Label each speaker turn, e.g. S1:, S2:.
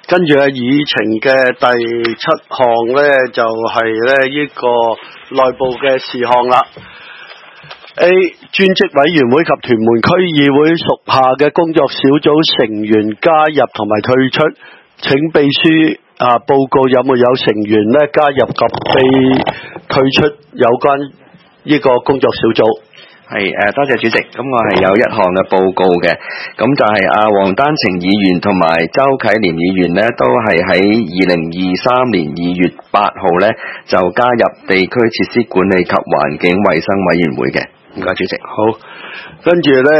S1: 跟住咧，議程嘅第7項咧就係咧呢個內部嘅事項啦。A. 專職委員會及屯門區議會屬下嘅工作小組成員加入同埋退出，請秘書報告有沒有成員咧加入及被退出有關呢個工作小組。
S2: 係多謝主席。咁我係有一項嘅報告嘅，咁就係黃丹晴議員同埋周啟廉議員呢，都係喺2023年2月8號呢就加入地區設施管理及環境衛生委員會嘅。唔該主席。
S1: 好，跟住呢。